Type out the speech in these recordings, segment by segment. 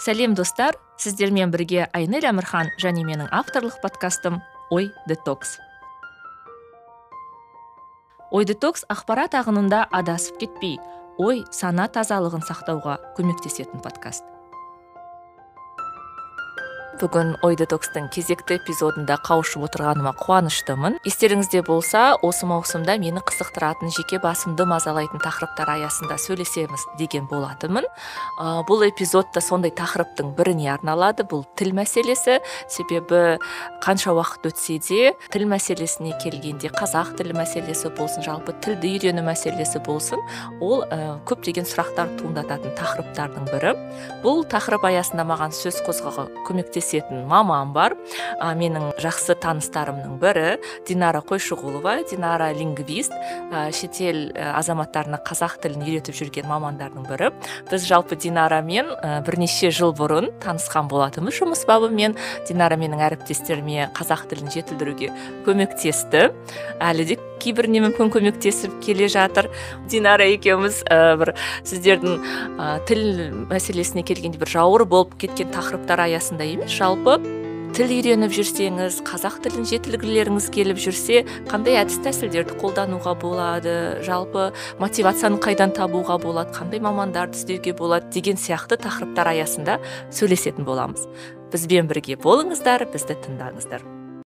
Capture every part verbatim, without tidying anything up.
Сәлем достар, сіздермен бірге Айнель Әмірхан және менің авторлық подкастым Ой детокс. Ой детокс ақпарат ағынында адасып кетпей, ой сана тазалығын сақтауға көмектесетін подкаст. Бүгін Ой детокстың кезекті эпизодында қауышып отырғаныма қуаныштымын. Естеріңізде болса, осы маусымда мені қызықтыратын жеке басымды мазалайтын тақырыптар аясында сөйлесеміз деген болатынмын. Ә, бұл эпизодта сондай тақырыптың біріне арналады. Бұл тіл мәселесі. Себебі қанша уақыт өтсе де тіл мәселесіне келгенде, қазақ тілі мәселесі болсын, жалпы тілді үйрену мәселесі болсын, ол ә, көптеген сұрақтар туындататын тақырыптардың бірі. Бұл тақырып аясында маған сөз қозғауға көмектесетін мамам бар. А, менің жақсы таныстарымның бірі Динара Қойшығұлова. Динара лингвист, а, шетел азаматтарына қазақ тілін үйретіп жүрген мамандардың бірі. Біз жалпы Динарамен а, бірнеше жыл бұрын танысқан болатынбыз жұмыс бабымен. Динара менің әріптестеріме қазақ тілін жетілдіруге көмектесті. Әлі де кейбіріне мүмкін көмектесіп келе жатыр. Динара екеуміз ә, бір сіздердің ә, тіл мәселесіне келгенде бір жауыр болып кеткен тақырыптар аясында емес, жалпы тіл үйреніп жүрсеңіз, қазақ тілін жетілгілеріңіз келіп жүрсе, қандай әдіс тәсілдерді қолдануға болады, жалпы мотивацияны қайдан табуға болады, қандай мамандарды іздеуге болады деген сияқты тақырыптар аясында сөйлесетін боламыз. Бізбен бірге болыңыздар, бізді тыңдаңыздар.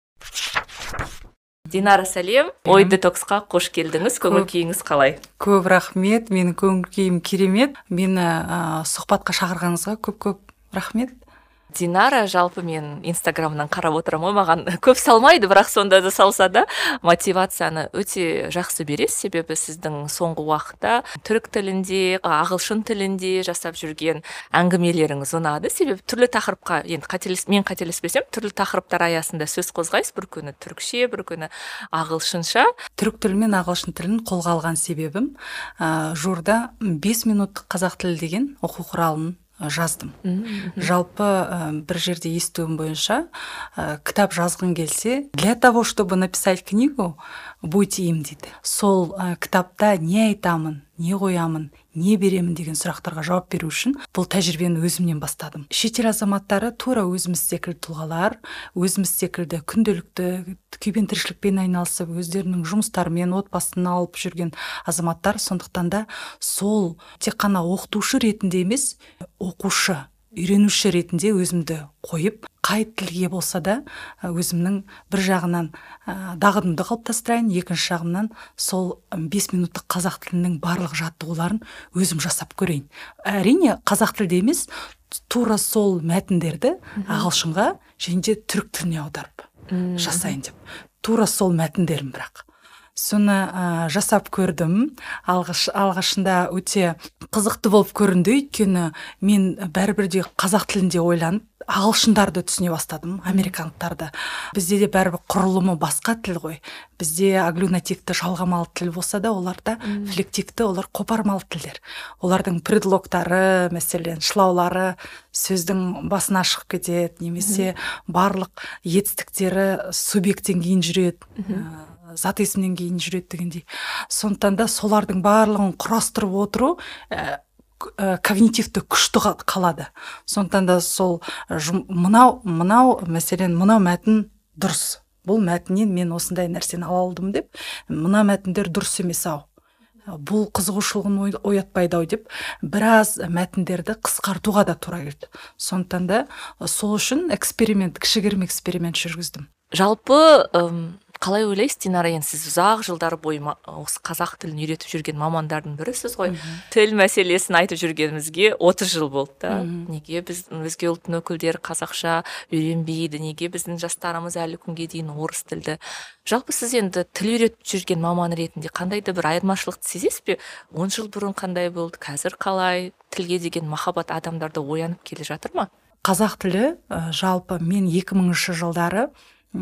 Динара, сәлем. Ой детоксқа қош келдіңіз. Көңіл күйіңіз қалай? Көп рахмет. Менің көңіл күйім керемет. Мені ә, сұхбатқа шақырғаныңызға көп-көп рахмет. Динара, жалпы мен инстаграмнан қарап отырамын, маған көп салмайды, бірақ сонда да салса да мотивацияны өте жақсы бересіз, себебі сіздің соңғы уақытта түрік тілінде, ағылшын тілінде жасап жүрген әңгімелеріңіз ұнады. Себебі түрлі тақырыпқа, енді қателес, мен қателеспесем, түрлі тақырыптар аясында сөз қозғайсыз, бір күні түрікше, бір күні ағылшынша. Түрік тілі мен ағылшын тілін қолға алған себебім, ә, жуырда бес минуттық қазақ тілі деген оқу құралын жаздым. Mm-hmm. Жалпы ә, бір жерде естуім бойынша ә, кітап жазғың келсе, для того, чтобы написать книгу, будьте им дейді. Сол ә, кітапта не айтамын, не қоямын, не беремін деген сұрақтарға жауап беру үшін бұл тәжірибені өзімнен бастадым. Шетел азаматтары тура өзіміз секілді тұлғалар, өзіміз секілді күнделікті күйбен тіршілікпен айналысып, өздерінің жұмыстарымен отбасын алып жүрген азаматтар. Сондықтан да сол тек қана оқытушы ретінде емес, оқушы, үйренуші ретінде өзімді қойып, қай тілге болса да өзімнің бір жағынан дағдымды қалыптастырайын, екінші жағынан сол бес минуттық қазақ тілінің барлық жаттығуларын өзім жасап көрейін. Әрине, қазақ тілде емес, тура сол мәтіндерді ағылшынға және де түрік тіліне аударып жасайын деп. Тура сол мәтіндерім бірақ. Соны ә, жасап көрдім. Алғаш, алғашында өте қызықты болып көрінді, өйткені мен бәрібірде қазақ тілінде ойланып, ағылшындарды түсіне бастадым, американдықтарды. Бізде де бәрібір құрылымы басқа тіл ғой. Бізде аглюнативті жалғамалы тіл болса да, оларда флективті, олар қопармалы тілдер. Олардың предлогтары, мәселен, шылаулары сөздің басына шығып кетеді, немесе барлық етістіктері субъекттен кейін жүреді, зат есімнен кейін жүреді дегендей. Сондықтан да солардың барлығын құрастырып отыру ә, когнитивті күшті қалады. Сондықтан да сол мынау, мынау, мәселен, мынау мәтін дұрыс. Бұл мәтіннен мен осындай нәрсені ала алдым деп, мына мәтіндер дұрыс емес ау. Бұл қызығушылығын оятпайды ау деп, біраз мәтіндерді қысқартуға да тура келді. Сондықтан да сол үшін эксперимент, кішігірім эксперимент жүргіздім. Жалпы қалай ойлайсыз, Динара, енді сіз ұзақ жылдар бойы осы қазақ тілін үйретіп жүрген мамандардың бірісіз ғой. Тіл мәселесін айтып жүргенімізге отыз жыл болды да. Неге біз өзге ұлттың өкілдері қазақша үйренбейді, неге біздің жастарымыз әлі күнге дейін орыс тілді. Жалпы сіз енді тіл үйретіп жүрген маман ретінде қандай да бір айырмашылықты сезесіз бе? он жыл бұрын қандай болды, қазір қалай? Тілге деген махаббат адамдарда оянып келе жатыр ма? Қазақ тілі жалпы мен екі мыңыншы жылдары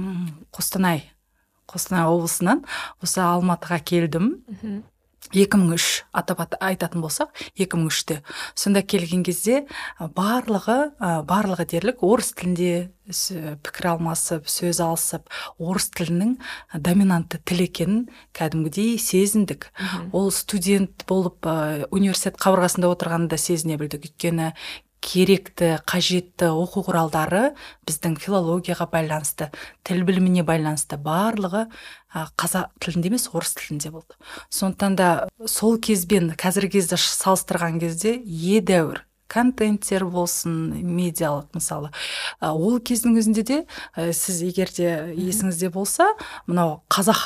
Қостанай Қостанай облысынан осы Алматыға келдім. екі мың үш атап айтатын болсақ, екі мың үште. Сонда келген кезде барлығы, барлығы дерлік орыс тілінде пікір алмасып, сөз алысып, орыс тілінің доминантты тіл екенін кәдімгідей сезіндік. Ол студент болып университет қабырғасында отырғанда сезіне білдік. Өйткені керекті, қажетті оқу құралдары біздің филологияға байланысты, тіл біліміне байланысты барлығы қазақ тілінде емес, орыс тілінде болды. Сондықтан да сол кезбен қазіргі кезді салыстырған кезде едәуір контенттер болсын, медиалық мысалы. Ол кездің өзінде де сіз егер де есіңізде болса, мынау қазақ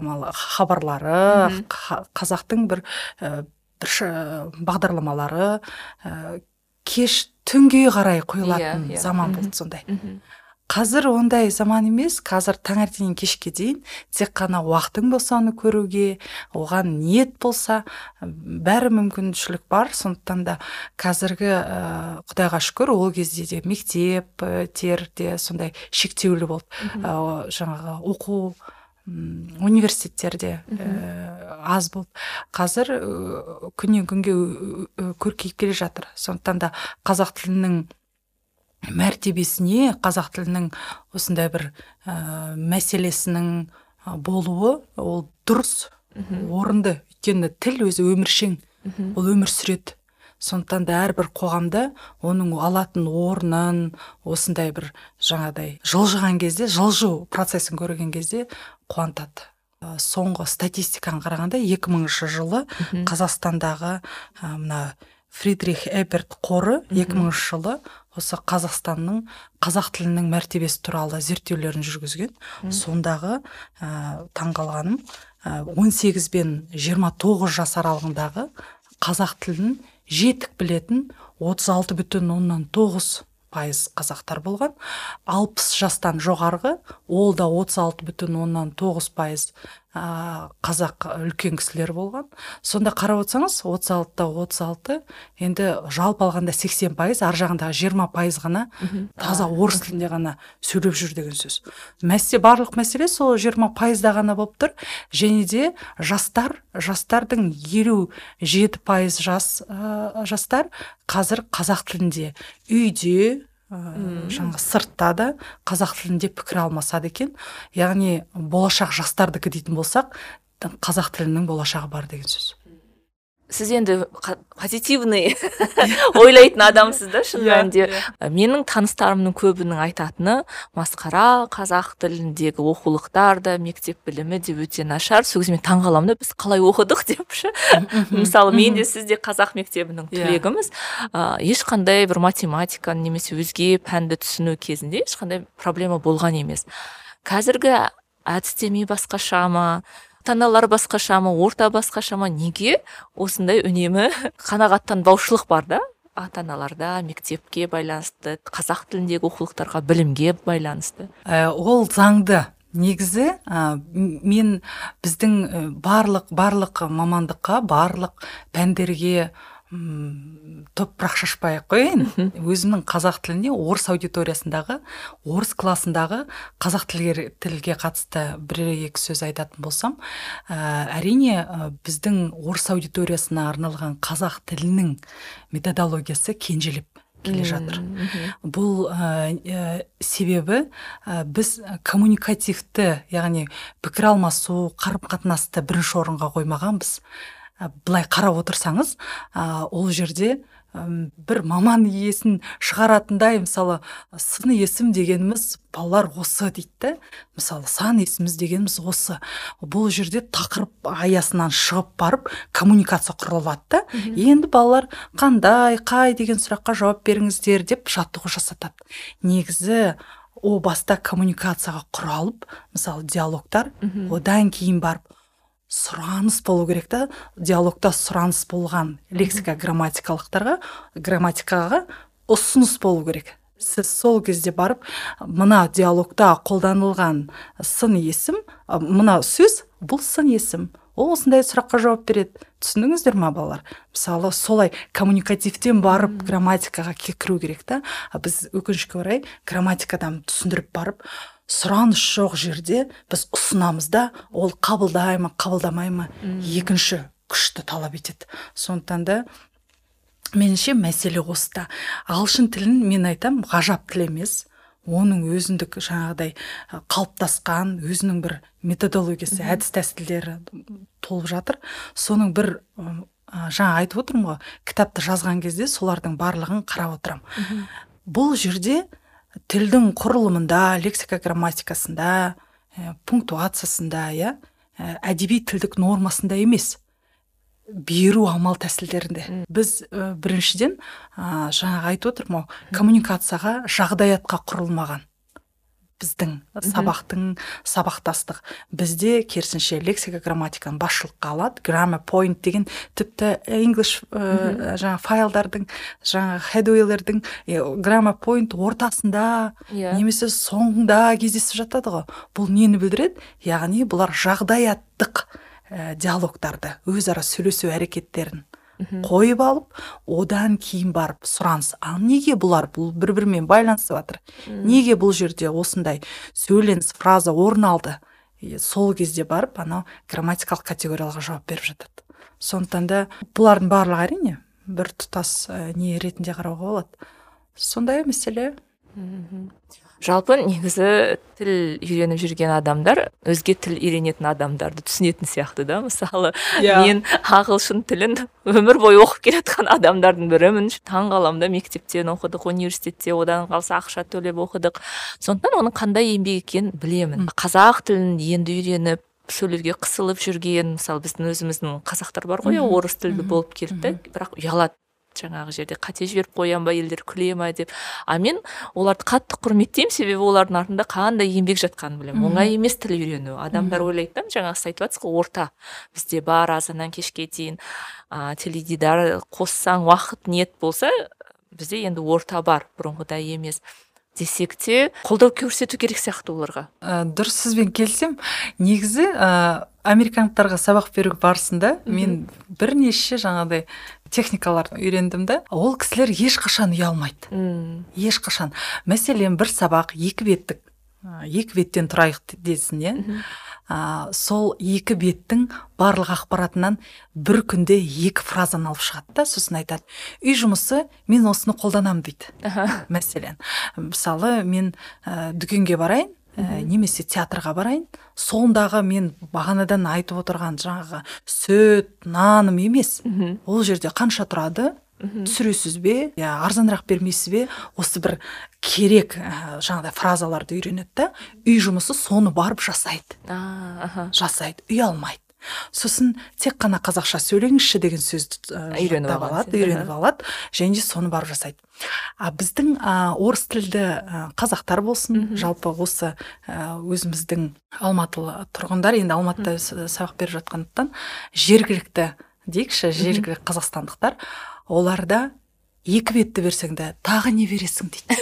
хабарлары, қазақтың бір бір бағдарламалары кеш түнге қарай қойылатын заман болды сондай. Қазір ондай заман емес, қазір таңертеңнен кешке дейін тек қана уақытың болса оны көруге, оған ниет болса, бәрі мүмкіншілік бар. Сондықтан да қазіргі Құдайға шүкір, ол кезде де мектептерде сондай шектеулі болды. Жаңағы оқу университеттерде аз болды. Қазір күннен күнге көркейіп келе жатыр. Сондықтан да қазақ тілінің мәртебесіне, қазақ тілінің осындай бір мәселесінің болуы ол дұрыс, орынды. Өйткені тіл өзі өміршең, ол өмір сүреді. Сондықтан да әрбір қоғамда оның алатын орнын, осындай бір жаңадай жылжыған кезде, жылжу процесін көрген кезде қуантады. Соңғы статистикаға қарағанда екі мыңыншы жылы Қазақстандағы мына Фридрих Эберт қоры екі мыңыншы жылы осы Қазақстанның қазақ тілінің мәртебесі туралы зерттеулерін жүргізген. Сондағы таңғалғаным он сегіз бен жиырма тоғыз жас аралығындағы қазақ тілін жетік білетін отыз алты бүтін оннан тоғыз пайыз қазақтар болған. алпыс жастан жоғарғы, ол да отыз алты бүтін оннан тоғыз пайыз қазақ үлкен кісілер болған. Сонда қарап отырсаңыз, отыз алтыда отыз алты, енді жалпы алғанда сексен пайыз, ар жағындағы жиырма пайыз ғана таза орыс тілінде ғана сөйлеп жүр деген сөз. Мәселе, барлық мәселе сол жиырма пайызда ғана болып тұр. Және де жастар, жастардың елу жеті пайыз жас жастар қазір қазақ тілінде үйде, жаңа сыртта да қазақ тілінде пікір алмасады екен. Яғни болашақ жастардікі дейтін болсақ, қазақ тілінің болашағы бар деген сөз. Сіз енді позитивный ойлайтын адамсыз да, шын мәнінде. Менің таныстарымның көбінің айтатыны, масқара, қазақ тіліндегі оқулықтар да, мектеп білімі де өте нашар. Сол кезде мен таңғаламын да, біз қалай оқыдық депші. Мысалы, мен де сіз де қазақ мектебінің түлегіміз. Ешқандай бір математиканы немесе өзге пәнді түсіну кезінде ешқандай проблема болған емес. Қазіргі әдістеме басқаша ма, ата-аналар басқаша ма, орта басқаша ма, неге осындай үнемі қанағаттанбаушылық бар да? Ата-аналарда мектепке байланысты, қазақ тіліндегі оқулықтарға, білімге байланысты. Ол заңды. Негізі мен біздің барлық барлық мамандыққа, барлық пәндерге топырақ шашпай қояйын. Өзімнің қазақ тіліне орыс аудиториясындағы, орыс классындағы қазақ тілге қатысты бір-екі сөз айтатын болсам, әрине біздің орыс аудиториясына арналған қазақ тілінің методологиясы кенжелеп келе жатыр. Бұл себебі біз коммуникативті, яғни пікір алмасу, қарым-қатынасты бірінші орынға қоймағанбыз. Былай қарап отырсаңыз, ол жерде бір маман иесін шығаратындай, мысалы, сын есім дегеніміз балалар осы дейді. Мысалы, сан есіміз дегеніміз осы. Бұл жерде тақырып аясынан шығып барып, коммуникация құрылады. Енді балалар қандай, қай деген сұраққа жауап беріңіздер деп жаттығу жасатады. Негізі о баста коммуникацияға құралып, мысалы, диалогтар, одан кейін барып сұраныс болу керек та, диалогта сұраныс болған лексика грамматикалықтарға, грамматикаға ұсыныс болу керек. Сіз сол кезде барып, мына диалогта қолданылған сын есім, мына сөз, бұл сын есім. Ол осындай сұраққа жауап береді. Түсіндіңіздер ма, балалар? Мысалы, солай коммуникативтен барып грамматикаға кіру керек та. Біз өкінішке орай грамматикадан түсіндіріп барып, сұраныс жоқ жерде біз ұсынамыз да, ол қабылдай ма, қабылдамай ма, екінші күшті талап етеді. Сондықтан да меніңше мәселе осыда. Ағылшын тілін мен айтам, ғажап тіл емес. Оның өзіндік жаңағыдай қалыптасқан, өзінің бір методологиясы, әдіс тәсілдері толып жатыр. Соның бір жаңа айтып отырмын ғой, кітапты жазған кезде солардың барлығын қарап отырамын. Бұл жерде тілдің құрылымында, лексика грамматикасында, пунктуациясында, иә, әдеби тілдік нормасында емес, беру амал тәсілдерінде. Біз біріншіден жаңа айтып отырмын, коммуникацияға, жағдаятқа құрылмаған біздің сабақтың сабақтастық. Бізде керісінше лексика грамматиканы басшылыққа алады, grammar point деген тіпті English жаңа файлдардың, жаңа headway'лердің grammar point ортасында немесе соңында кездесіп жатады ғой. Бұл нені білдіреді? Яғни бұлар жағдаяттық диалогтарды, өзара сөйлесу әрекеттерін қойып алып, одан кейін барып сұраныс. А неге бұлар бұл бір-бірімен байланысып жатыр? Неге бұл жерде осындай сөйленіс, фраза орын алды? Сол кезде барып, анау грамматикалық категорияларға жауап беріп жатады. Сондықтан да бұлардың барлығы әрине бір тұтас не ретінде қарауға болады. Сондай мәселе. Жалпы негізі тіл үйреніп жүрген адамдар өзге тіл үйренетін адамдарды түсінетін сияқты да. Мысалы, мен ағылшын тілін өмір бойы оқып келе жатқан адамдардың бірімін. Таң қаламда мектептен оқыдық, университетте, одан қалса ақша төлеп оқыдық. Сондықтан оның қандай еңбек екенін білемін. Қазақ тілін енді үйреніп сөйлеуге қысылып жүрген, мысалы біздің өзіміздің қазақтар бар ғой, орыс тілді болып келді, бірақ ұялады. Жаңағы жерде қате жіберіп қоям ба, елдер күле ма деп. А мен оларды қатты құрметтеймін, себебі олардың артында қандай еңбек жатқанын білемін. Оңай емес тіл үйрену. Адамдар ойлайды, жаңағы сіз айтып жатсыз ғой, орта. Бізде бар, азаннан кешке дейін теледидар қоссаң, уақыт нет болса, бізде енді орта бар, бұрынғыдай емес. Десек те қолдау көрсету керек сияқты оларға. Дұрыс, сізбен келсем, негізі американдықтарға сабақ беру барысында мен бірнеше жаңағыдай техникаларды үйрендім да. Ол кісілер ешқашан ұялмайды. Ешқашан. Мәселен, бір сабақ екі беттік, екі беттен тұрайық десін, иә. Сол екі беттің барлық ақпаратынан бір күнде екі фразаны алып шығады да, сосын айтады: үй жұмысы, мен осыны қолданамын дейді. Мәселен, мысалы, мен дүкенге барайын, немесе театрға барайын, сондағы мен бағанадан айтып отырған жаңағы сүт, наным емес. Ол жерде қанша тұрады? Түсіресіз бе? Арзанырақ бермейсіз бе? Осы бір керек жаңағыдай фразаларды үйренеді да, үй жұмысы соны барып жасайды. Жасайды, ұялмайды. Сосын тек қана қазақша сөйлеңізші деген сөзді үйреніп алады, үйреніп алады, және соны барып жасайды. А біздің орыс тілді қазақтар болсын, жалпы осы өзіміздің алматылы тұрғындар, енді Алматыда сабақ беріп жатқандықтан, жергілікті дейікші, жергілікті қазақстандықтар, оларда екі бетті берсең де тағы не бересің дейді.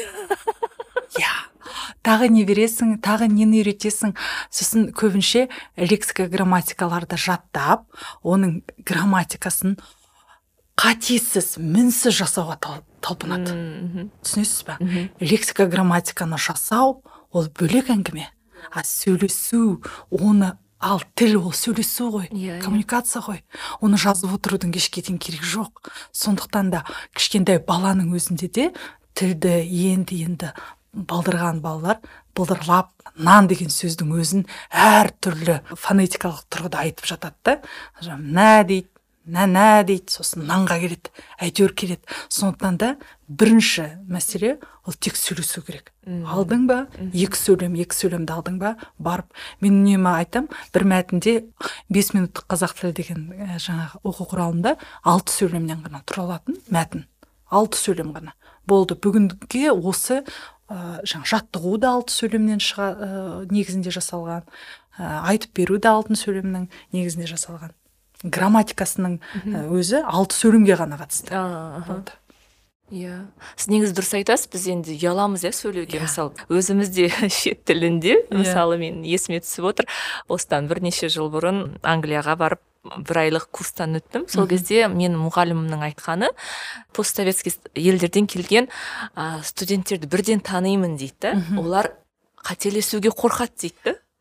Я, тағы не бересің, тағы нені үйретесің. Сосын көбінше лексика грамматикаларды жаттап, оның грамматикасын қатесіз, мінсіз жасауға талпынады. Түсінесіз ба? Лексика грамматиканы жасау ол бөлек әңгіме. А сөйлесу, оны ал тіл ол сөйлесу ғой, коммуникация ғой. Оны жазып отырудың кешке дейін керек жоқ. Сондықтан да кішкентай баланың өзінде де тілді енді-енді балдырған балалар былдырлап, нан деген сөздің өзін әр түрлі фонетикалық тұрғыда айтып жатады да. Нә дейді, нә-нә дейді, сосын нанға келеді, әйтеуір келеді. Сондықтан да бірінші мәселе ол тек сөйлесу керек. Алдың ба, екі сөйлем, екі сөйлемді алдың ба, барып. Мен үнемі айтам, бір мәтінде бес минуттық қазақ тілі деген жаңағы оқу құралында алты сөйлемнен ғана тұралатын мәтін. Алты сөйлем ғана. Болды, бүгінге осы жаңа жаттығу да алты сөйлемнен шыға негізінде жасалған, айтып беру да алты сөйлемнің негізінде жасалған. Грамматикасының өзі алты сөйлемге ғана қатысты. Болды. Иә. Сіз негізі дұрыс айтасыз, біз енді ұяламыз, иә, сөйлеуге. Мысалы, өзімізде шет тілінде, мысалы, мен есіме түсіп отыр, осыдан бірнеше жыл бұрын Англияға барып бір айлық курстан өттім. Сол кезде мен мұғалімімнің айтқаны, постсоветский елдерден келген студенттерді бірден танимын дейді. Олар қателесуге қорқады дейді.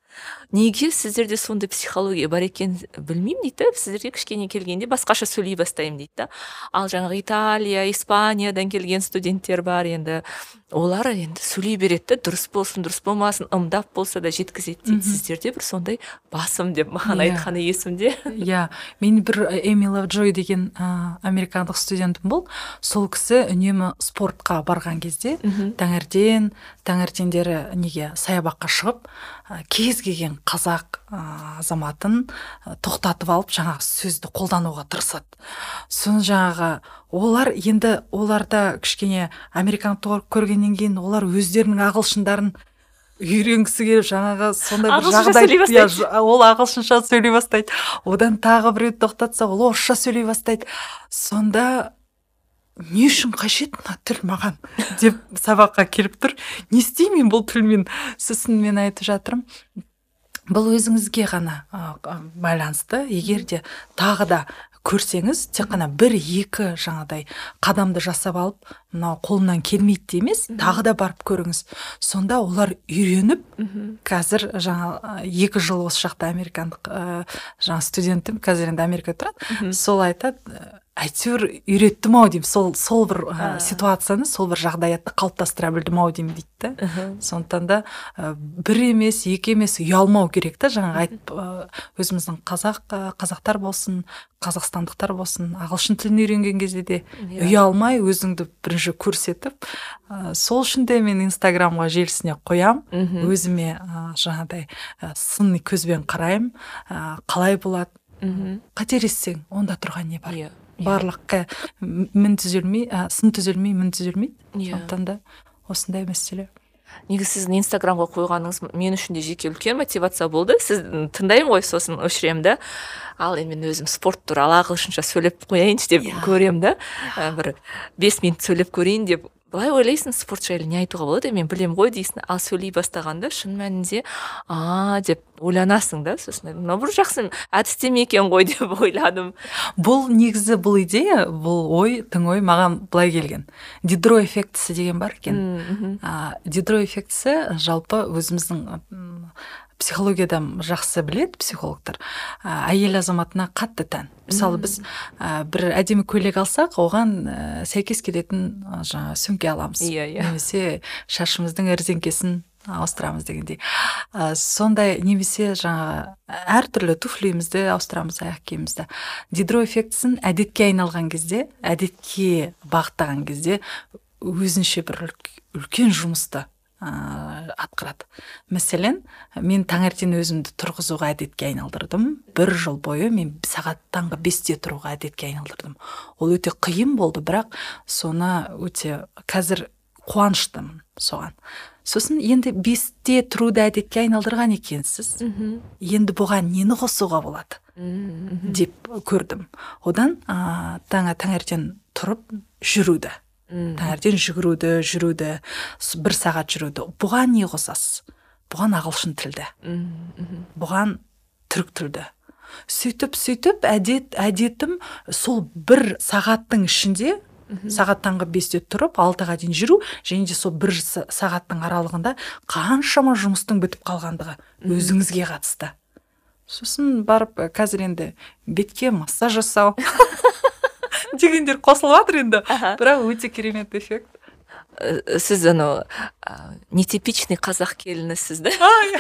неге сіздерде сондай психология бар екенін білмеймін дейді. Сіздерге кішкене келгенде басқаша сөйлей бастаймын дейді. Ал жаңағы Италия, Испаниядан келген студенттер бар, енді олар енді сөйлей береді, дұрыс болсын, дұрыс болмасын, ымдап болса да жеткізеді дейді. Сіздерде бір сондай басым деп маған айтқаны есімде. Иә, мен бір Эми Лавджой деген американдық студентім бол. Сол кісі үнемі спортқа барған кезде таңертең таңертеңдері неге саябаққа шығып, кез келген қазақ азаматын тоқтатып алып жаңағы сөзді қолдануға тырысады. Соны жаңағы олар енді оларда кішкене американдық көргеннен кейін олар өздерінің ағылшындарын үйренгісі келіп жаңағы сондай бір жағдай, ол ағылшынша сөйлей бастайды. Одан тағы біреу тоқтатса, ол орысша сөйлей бастайды. Сонда не үшін қажет мына тіл маған деп сабаққа келіп тұр. Не істеймін бұл тілмен? Сосын мен айтып жатырмын, бұл өзіңізге ғана байланысты. Егер де тағы да көрсеңіз, тек қана бір екі жаңадай қадамды жасап алып, мынау қолынан келмейді емес, тағы да барып көріңіз. Сонда олар үйреніп, қазір жаңа екі жыл осы жақта американдық жаңа студентім, қазір енді Америкада тұрады, сол айтады, әйтеуір үйреттім ау деймін, сол сол бір ситуацияны, сол бір жағдаятты қалыптастыра білдім ау деймін дейді. Сондықтан да бір емес, екі емес ұялмау керек та, жаңағы айтып өзіміздің қазақ қазақтар болсын, қазақстандықтар болсын, ағылшын тілін үйренген кезде де ұялмай өзіңді бірінші көрсетіп, сол үшін де мен Инстаграмға желісіне қоям, өзіме жаңағыдай сыни көзбен қараймын, қалай болады. Қателессең, онда тұрған не бар? Барлыққа мін түзелмей, сын түзелмей, мін түзелмейді. Сондықтан да осындай мәселе. Негізі сіздің Инстаграмға қойғаныңыз мен үшін де жеке үлкен мотивация болды. Сіз тыңдаймын ғой, сосын өшіремін да. Ал енді мен өзім спорт туралы ағылшынша сөйлеп қояйыншы деп көремін да. Бір бес минут сөйлеп көрейін деп. Былай ойлайсың, спорт жайлы не айтуға болады, мен білем ғой дейсің, ал сөйлей бастағанда шын мәнінде а деп ойланасың да, сосын мынау бір жақсы әдістеме екен ғой деп ойладым. Бұл негізі бұл идея, бұл ой, тың ой маған былай келген. Дидро эффектісі деген бар екен. Дидро эффектісі жалпы өзіміздің психологияда жақсы біледі психологтар. Әйел азаматына қатты тән. Мысалы біз бір әдемі көйлек алсақ, оған сәйкес келетін жаңа сөмке аламыз. Немесе шашымыздың резеңкесін ауыстырамыз дегендей. Сондай немесе жаңа әртүрлі туфлиімізді ауыстырамыз, аяқ киімімізді. Дидро эффектісін әдетке айналған кезде, әдетке бағыттаған кезде өзінше бір үлкен жұмысты атқарады. Мәселен, мен таңертең өзімді тұрғызуға әдетке айналдырдым. Бір жыл бойы мен сағат таңғы бесте тұруға әдетке айналдырдым. Ол өте қиын болды, бірақ соны өте қазір қуаныштымын соған. Сосын енді бесте тұруды әдетке айналдырған екенсіз. Енді бұған нені қосуға болады деп көрдім. Одан таңа таңертең тұрып жүруді. Таңертең жүгіруді, жүруді, бір сағат жүруді. Бұған не қосасыз? Бұған ағылшын тілді. Бұған түрік тілді. Сөйтіп, сөйтіп, әдет, әдетім сол бір сағаттың ішінде, сағат таңғы бесте тұрып, алтыға дейін жүру, және де сол бір сағаттың аралығында қаншама жұмыстың бітіп қалғандығы өзіңізге қатысты. Сосын барып, қазір енді бетке массаж жасау дегендер қосылып жатыр енді, бірақ өте керемет эффект. Сіз анау нетипичный қазақ келінісіз да?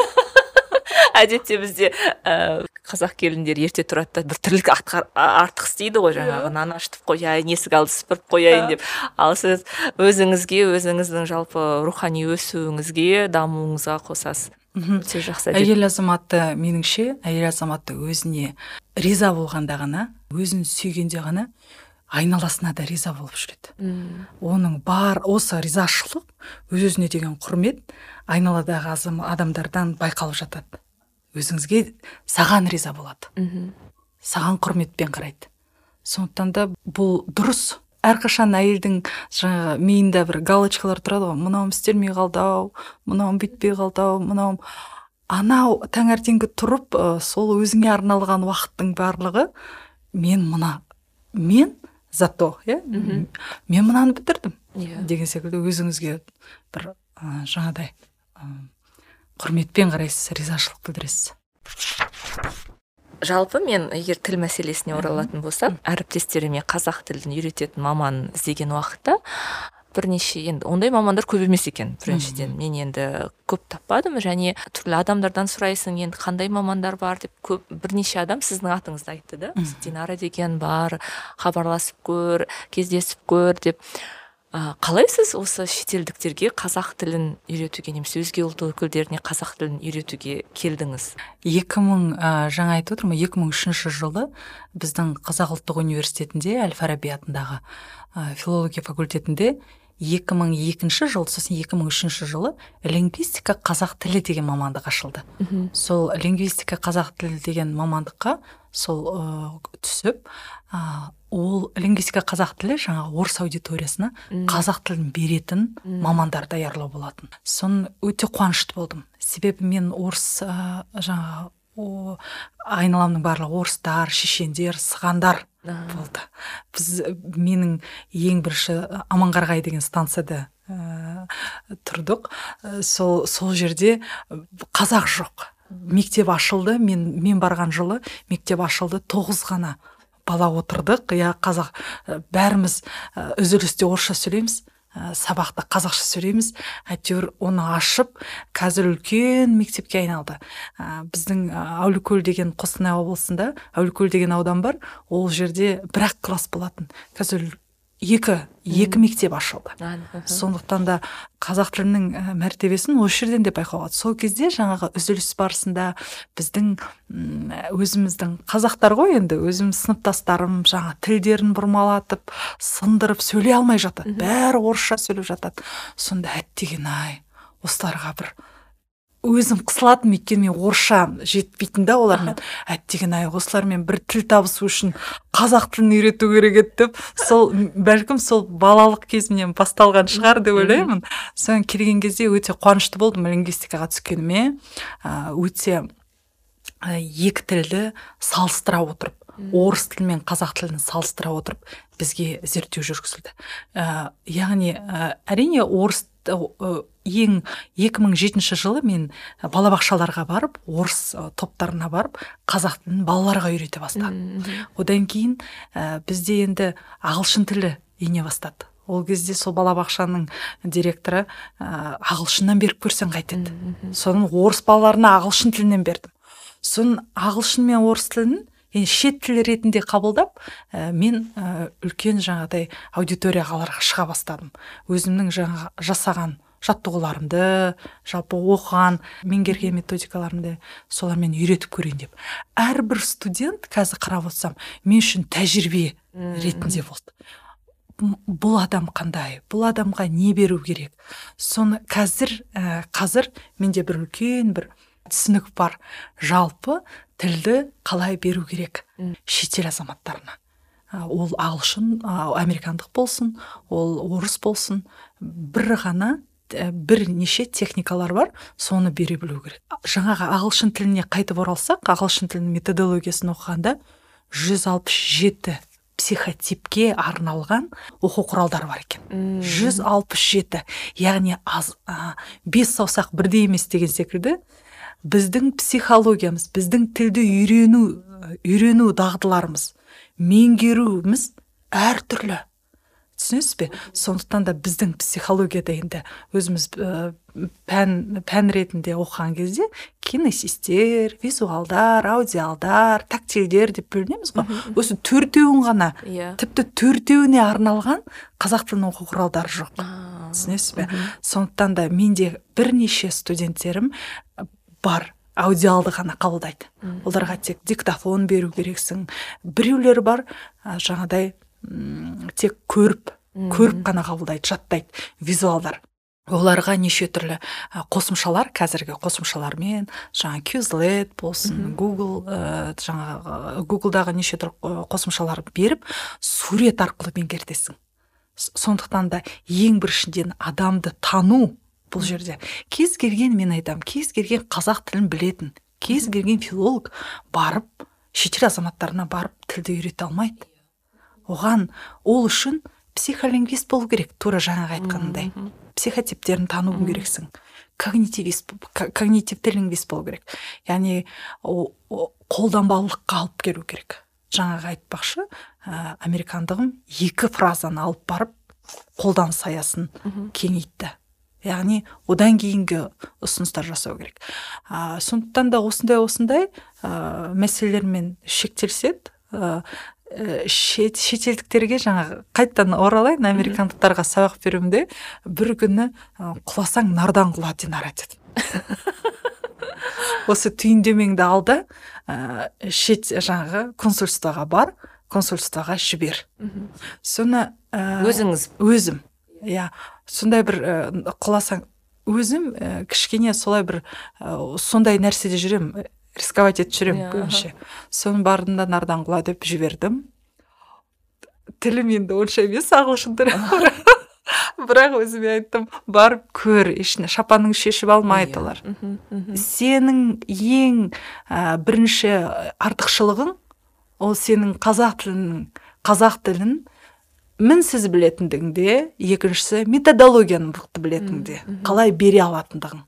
Әдетте бізде қазақ келіндер ерте тұрады да бір тірлік артық істейді ғой, жаңағы нан ашытып қояйын, есік алды сыпырып қояйын деп. Ал сіз өзіңізге, өзіңіздің жалпы рухани өсуіңізге, дамуыңызға қосасыз. Өте жақсы әдет. Әйел азаматты, меніңше, әйел азаматты өзіне риза болғанда ғана, өзін сүйгенде ғана айналасына да риза болып жүреді. Оның бар осы ризашылық, өз-өзіне деген құрмет айналадағы адамдардан байқалып жатады. Өзіңізге саған риза болады. Саған құрметпен қарайды. Сондықтан да бұл дұрыс. Әрқашан әйелдің жаңағы миында бір галочкалар тұрады ғой, мынауым істелмей қалды ау, мынауым бүйтпей қалды ау, мынауым анау таңертеңгі тұрып, сол өзіңе арналған уақыттың барлығы мен мына мен зато, иә? Мен мынаны бітірдім. Деген секілді өзіңізге бір жаңадай құрметпен қарайсыз, ризашылық білдіресіз. Жалпы мен егер тіл мәселесіне оралатын болсам, әріптестеріме қазақ тілін үйрететін маман іздеген уақытта бірнеше, енді ондай мамандар көп емес екен. Біріншіден мен енді көп таппадым, және түрлі адамдардан сұрайсың, енді қандай мамандар бар деп, көп бірнеше адам сіздің атыңызды айтты да. Динара деген бар, хабарласып көр, кездесіп көр деп. Қалай сіз осы шетелдіктерге қазақ тілін үйретуге, немесе өзге ұлт өкілдеріне қазақ тілін үйретуге келдіңіз? екі мың жаңа айтып отырмын, екі мың үшінші жылы біздің Қазақ ұлттық университетінде, Әл-Фараби атындағы филология факультетінде екі мың екінші жыл, сосын екі мың үшінші жылы лингвистика қазақ тілі деген мамандық ашылды. Сол лингвистика қазақ тілі деген мамандыққа сол ә, түсіп, ә, ол лингвистика қазақ тілі жаңа орыс аудиториясына қазақ тілін беретін мамандар даярлау болатын. Соны өте қуанышты болдым. Себебі мен орыс ә, жаңа о, айналамның барлығы орыстар, шешендер, сығандар болды. Біз, менің ең бірінші Аманқарағай деген станцияда ә, тұрдық. Сол, сол жерде қазақ жоқ. Мектеп ашылды, мен, мен барған жылы мектеп ашылды, тоғыз ғана бала отырдық. Я қазақ, бәріміз үзілісте орысша сөйлейміз, сабақта қазақша сөйлейміз. Әйтеуір оны ашып, қазір үлкен мектепке айналды. Біздің Әуликөл деген Қостанай облысында, Әуликөл деген аудан бар, ол жерде бір-ақ класс болатын. Қазір екі, екі мектеп ашылды. Сондықтан да қазақ тілінің мәртебесін осы жерден де байқауға. Сол кезде жаңағы үзіліс барысында біздің өзіміздің қазақтар ғой, енді өзіміз сыныптастарым жаңа тілдерін бұрмалатып, сындырып сөйлей алмай жатады. Бәрі орысша сөйлеп жатады. Сонда әттеген-ай, осыларға бір өзім қысылатым, өйткені мен орысша жетпейтін да олармен. Әттеген-ай, осылармен бір тіл табысу үшін қазақ тілін үйрету керек еді деп, сол бәлкім сол балалық кезімнен басталған шығар деп ойлаймын. Содан келген кезде өте қуанышты болдым лингвистикаға түскеніме. Өте екі тілді салыстыра отырып, орыс тілі мен қазақ тілін салыстыра отырып бізге зерттеу жүргізілді. Яғни әрине орыс ең екі мың жетінші жылы мен балабақшаларға барып, орыс топтарына барып, қазақ тілін балаларға үйрете бастадым. Одан кейін бізде енді ағылшын тілі ене бастады. Ол кезде сол балабақшаның директоры ағылшыннан беріп көрсең қайтеді. Соның орыс балаларына ағылшын тілінен бердім. Соның ағылшын мен орыс тілін шет тіл ретінде қабылдап, мен үлкен жаңағыдай аудиторияға шыға бастадым. Өзімнің жаңа жасаған жаттығуларымды, жалпы оқыған, меңгерген методикаларымды солармен үйретіп көрейін деп. Әрбір студент қазір қарап отырсам, мен үшін тәжірибе ретінде болды. Бұл адам қандай, бұл адамға не беру керек. Соны қазір, қазір менде бір үлкен бір түсінік бар. Жалпы тілді қалай беру керек шетел азаматтарына. Ол ағылшын, американдық болсын, ол орыс болсын, бір ғана бірнеше техникалар бар, соны бере білу керек. Жаңағы ағылшын тіліне қайтып оралсақ, ағылшын тілінің методологиясын оқығанда жүз алпыс жеті психотипке арналған оқу құралдары бар екен. жүз алпыс жеті. Яғни аз, а, бес саусақ бірдей емес деген секілді, біздің психологиямыз, біздің тілді үйрену, үйрену дағдыларымыз, меңгеруіміз әртүрлі. Түсінесіз бе? Сондықтан да біздің психологияда енді өзіміз пән, пән ретінде оқыған кезде кинесистер, визуалдар, аудиалдар, тактильдер деп бөлінеміз ғой. Осы төртеуін ғана, тіпті төртеуіне арналған қазақ тілінің оқу құралдары жоқ. Түсінесіз бе? Сондықтан да менде бірнеше студенттерім бар, аудиалды ғана қабылдайды. Оларға тек диктофон беру керексің. Біреулер бар, жаңадай тек көріп, көріп қана қабылдайды, жаттайды, визуалдар. Оларға неше түрлі қосымшалар, қазіргі қосымшалармен, жаңа Quizlet болсын, Google, жаңа Google'дағы неше түрлі қосымшалар беріп, сурет арқылы меңгертесің. Сондықтан да ең біріншіден адамды тану бұл жерде. Кез келген, мен айтам, кез келген қазақ тілін білетін, кез келген филолог барып, шетел азаматтарына барып тілді үйрете алмайды. Оған ол үшін психолингвист болу керек, тура жаңағы айтқанындай. психотиптерін тануың керексің. Когнитивист, когнитивті лингвист болу керек. Яғни қолданбалылыққа алып келу керек. Жаңағы айтпақшы, ә, американдығым екі фразаны алып барып қолданыс аясын кеңейтті. Яғни одан кейінгі ұсыныстар жасау керек. А, сондықтан да осындай осындай ә, мәселелермен шектелсек, ә, шет, шетелдіктерге жаңағы қайттан оралайын, американдықтарға сабақ беруімде бір күні ә, құласаң нардан құла Динара деді. Осы түйіндемеңді алда ә, шет жаңағы консульствоға бар, консульствоға жібер. Соны ә, өзіңіз өзім. Иә, сондай бір ә, құласаң өзім ә, кішкене солай бір ә, сондай нәрседе жүрем, рисковать етіп жүрем көбінше. Соның бардында нардан құла деп жібердім. Тілім енді онша емес, ағылшын тілі. Бірақ өзіме айттым, барып көр, ішіне шапаның шешіп алмайды олар. Сенің ең ә, бірінші артықшылығың ол сенің қазақ тілінің қазақ тілін мінсіз білетіндігіңде, екіншісі методологияны мықты білетіндігіңде, қалай бере алатындығың.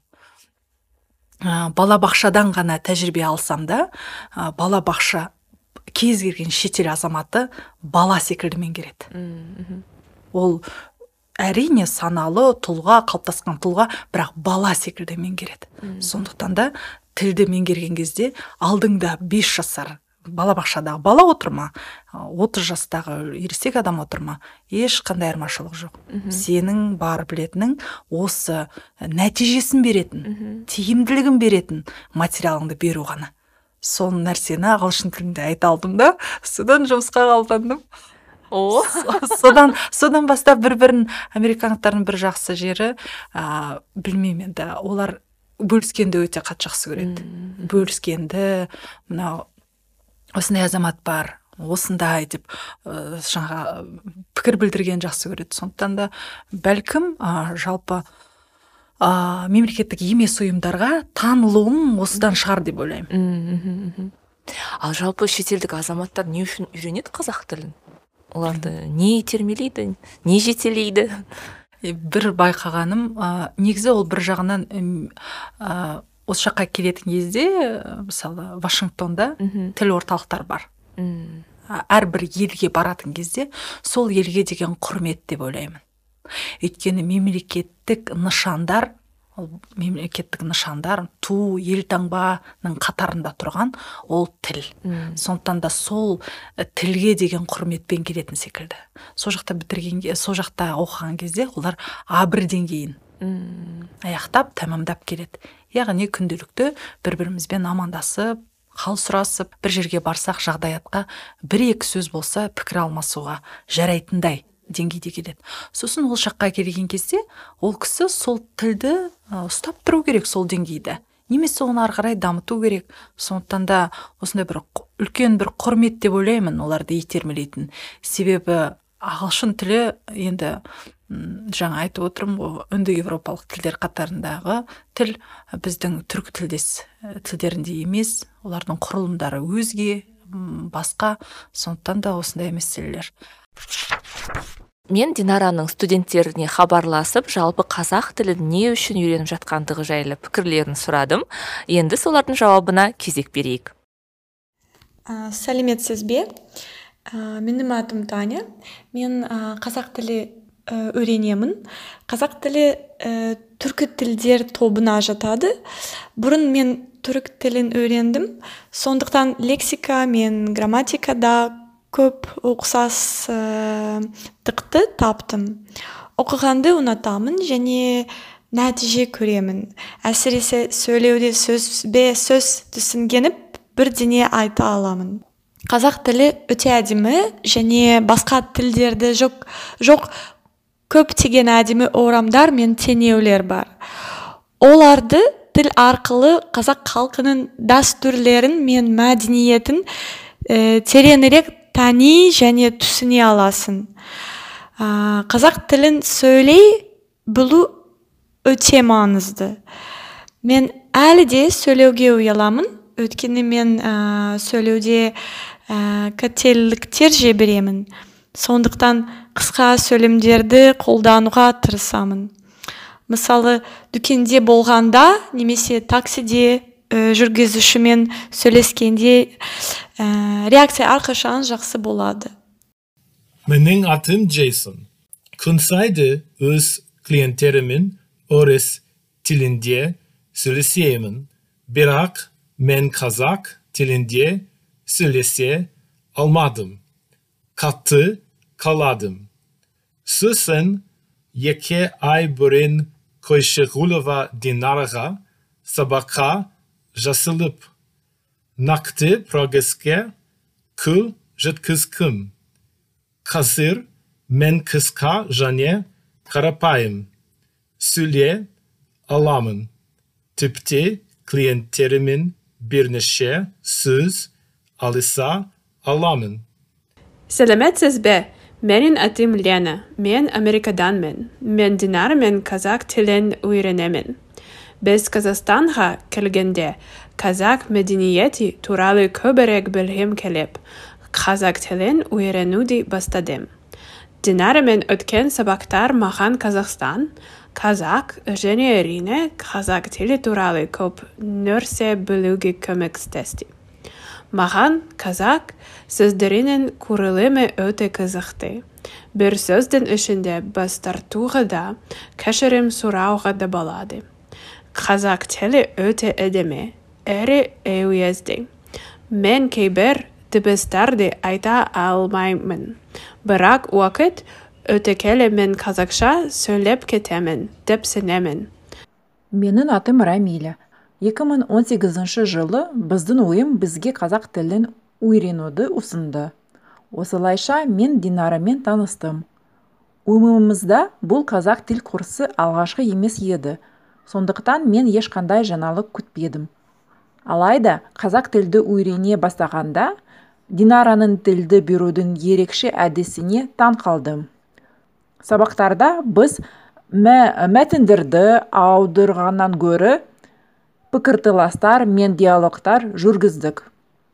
Ә, балабақшадан ғана тәжірибе алсам да, ә, балабақша кез келген шетел азаматы бала секілді меңгереді. Ол әрине саналы тұлға, қалыптасқан тұлға, бірақ бала секілді меңгереді. Сондықтан да тілді меңгерген кезде алдыңда бес жасар балабақшадағы бала отырма, отыз жастағы ересек адам отырма, ешқандай айырмашылық жоқ. Сенің бар білетінің осы нәтижесін беретін, тиімділігін беретін материалыңды беру ғана. Сол нәрсені ағылшын тілінде айта алдым да, содан жұмысқа қабылдандым. О, содан содан бастап бір-бірін американдықтардың бір жақсы жері, ә, білмеймін енді, олар бөліскенді өте қатты жақсы көреді. Бөліскенді, мынау осындай азамат бар, осындай деп ә, жаңа пікір білдірген жақсы көреді. Сондықтан да бәлкім ә, жалпы ә, мемлекеттік емес ұйымдарға танылуым осыдан шығар деп ойлаймын. Ал жалпы шетелдік азаматтар не үшін үйренеді қазақ тілін? Оларды не итермелейді, не жетелейді? Бір байқағаным, ә, негізі ол бір жағынан ә, осы жаққа келетін кезде, мысалы Вашингтонда тіл орталықтар бар. Әрбір елге баратын кезде сол елге деген құрмет деп ойлаймын. Өйткені мемлекеттік нышандар, ол мемлекеттік нышандар ту, елтаңбаның қатарында тұрған ол тіл. Сондықтан да сол тілге деген құрметпен келетін секілді. Сол жақта бітіргенге, сол жақта оқыған кезде олар а бір деңгейін аяқтап, тәмамдап келеді. Яғни күнделікті бір-бірімізбен амандасып, хал сұрасып, бір жерге барсақ жағдаятқа бір-екі сөз болса пікір алмасуға жарайтындай деңгейде келеді. Сосын ол жаққа келген кезде ол кісі сол тілді ұстап тұру керек, сол деңгейді. Немесе оны ары қарай дамыту керек. Сондықтан да осындай бір үлкен бір құрмет деп ойлаймын оларды итермелейтін. Себебі ағылшын тілі енді жаңа айтып отырмын ғой, үнді европалық тілдер қатарындағы тіл біздің түркі тілдес тілдерінде емес, олардың құрылымдары өзге, басқа. Сондықтан да осындай мәселелер. Мен Динараның студенттеріне хабарласып, жалпы қазақ тілін не үшін үйреніп жатқандығы жайлы пікірлерін сұрадым. Енді солардың жауабына кезек берейік. Сәлеметсіз бе? Менің атым Таня. Мен қазақ тілі үйренемін. Қазақ тілі түркі тілдер тобына жатады. Бұрын мен түрік тілін үйрендім. Сондықтан лексика мен грамматикада көп ұқсастықты таптым. Оқығанды ұнатамын және нәтиже көремін. Әсіресе сөйлеуде сөз бе сөз түсінгеніп бірдеңе айта аламын. Қазақ тілі өте әдемі және басқа тілдерде жоқ, жоқ көптеген әдемі орамдар мен теңеулер бар. Оларды тіл арқылы қазақ халқының дәстүрлерін мен мәдениетін ә, тереңірек тани және түсіне аласың. Ә, қазақ тілін сөйлей білу өте маңызды. Мен әлі де сөйлеуге ұяламын, өйткені мен ә, сөйлеуде ә, қателіктер жіберемін. Сондықтан қысқа сөйлемдерді қолдануға тырысамын. мысалы дүкенде болғанда немесе таксиде ә, жүргізушімен сөйлескенде ә, реакция әрқашан жақсы болады. Менің атым Джейсон. Күн сайын өз клиенттеріммен орыс тілінде сөйлесемін, бірақ мен қазақ тілінде сөйлесе алмадым. Қатты қаладым. Сосын екі ай бұрын Қойшығұлова Динараға сабаққа жасалып, нақты прогреске қол жеткіздім. Қазір мен қысқа және қарапайым сөйлей аламын. Тіпті клиенттеріммен бірнеше сөз алыса аламын. Сәлеметсіз бе? Менің атым Лена. Мен Америкаданмын. Мен Динара мен қазақ тілін үйренемін. Біз Қазақстанға келгенде қазақ мәдениеті туралы көбірек білгім келіп, қазақ тілін үйренуді бастадым. Динара мен өткен сабақтар маған Қазақстан, қазақ және әрине қазақ тілі туралы көп нәрсе білуге көмектесті. Маған қазақ сөздерінің құрылымы өте қызықты. Бір сөздің ішінде бас тартуға да, кешірім сұрауға да болады. Қазақ тілі өте әдемі, әрі әуезді. Мен кейбір дыбыстарды айта алмаймын. Бірақ уақыт өте келе мен қазақша сөйлеп кетемін, деп сенемін. Менің атым Рамиля. екі мың он сегізінші жылы біздің ойым бізге қазақ тілін үйренуді ұсынды. Осылайша мен Динарамен таныстым. Ойымызда бұл қазақ тіл курсы алғашқы емес еді. Сондықтан мен ешқандай жаңалық күтпедім. Алайда қазақ тілді үйрене бастағанда Динараның тілді берудің ерекше әдісіне таң қалдым. Сабақтарда біз мәтіндерді аударғаннан гөрі пікірталастар мен диалогтар жүргіздік.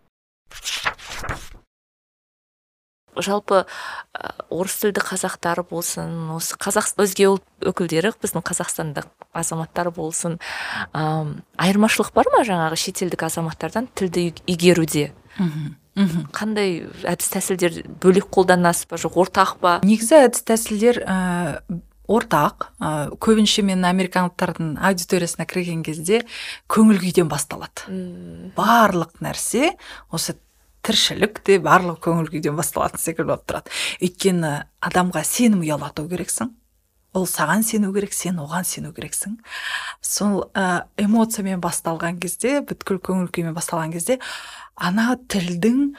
Жалпы орыс тілді қазақтар болсын, осы қазақ өзге ұлт өкілдері, біздің қазақстандық азаматтар болсын, айырмашылық бар ма жаңағы шетелдік азаматтардан тілді игеруде? Қандай әдіс тәсілдер бөлек қолданасыз ба, жоқ ортақ па? Негізі әдіс тәсілдер ортақ. Көбінше мен американдықтардың аудиториясына кірген кезде көңіл күйден басталады. Барлық нәрсе осы тіршілікте барлық көңіл күйден басталатын секілді болып тұрады. Өйткені адамға сенім ұялату керексің. Ол саған сену керек, сен оған сену керексің. Сол эмоциямен басталған кезде, бүткіл көңіл күймен басталған кезде, ана тілдің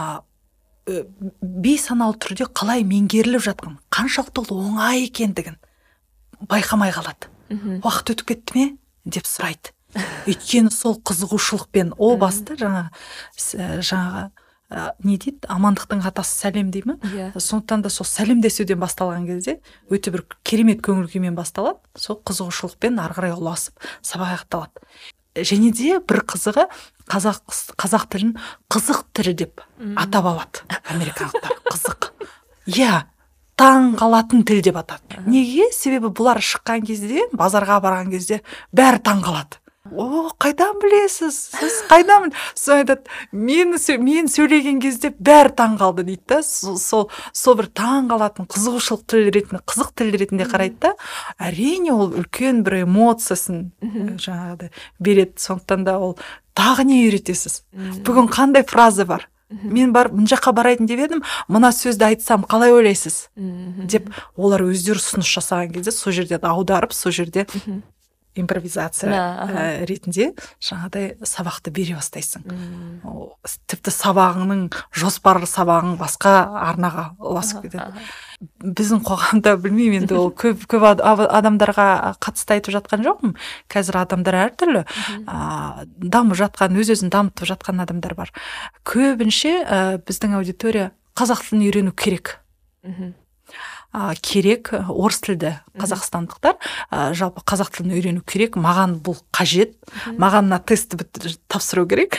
бейсаналы түрде қалай меңгеріліп жатқан, қаншалықты оңай екендігін байқамай қалады. Уақыт өтіп кетті ме деп сұрайды. Өйткені сол қызығушылықпен о басты жаңа жаңа не дейді, амандықтың атасы сәлем дей ме? Сондықтан да сол сәлемдесуден басталған кезде өте бір керемет көңіл күймен басталады. Сол қызығушылықпен ары қарай ұласып сабақ аяқталады. Және де бір қызығы қазақ қазақ тілін қызық тілі деп атап алады американдықтар. Қызық. Иә, таң қалатын тіл деп атады. Неге? Себебі бұлар шыққан кезде, базарға барған кезде бәрі таң қалады. О, қайдан білесіз? Сіз қайдан білесіз? Сол айтады, мен, мен сөйлеген кезде бәрі таң қалды дейді да. Сол, сол бір таң қалатын қызығушылық тіл ретінде, қызық тіл ретінде қарайды да. Әрине ол үлкен бір эмоциясын жаңағыдай береді. Сондықтан да ол тағы не үйретесіз? Бүгін қандай фраза бар? Мен бар, мына жаққа барайын деп едім, мына сөзді айтсам қалай ойлайсыз? Деп олар өздері ұсыныс жасаған кезде сол жерде аударып, сол жерде импровизация ретінде жаңағыдай сабақты бере бастайсың. Тіпті сабағының, жоспарлы сабағың басқа арнаға ұласып кетеді. Біздің қоғамда білмеймін, енді ол көп көп адамдарға қатысты айтып жатқан жоқпын. Қазір адамдар әртүрлі дамып жатқан, өз-өзін дамытып жатқан адамдар бар. Көбінше біздің аудитория қазақ тілін үйрену керек. керек орыс тілді қазақстандықтар жалпы қазақ тілін үйрену керек. Маған бұл қажет. Маған мына тестті тапсыру керек.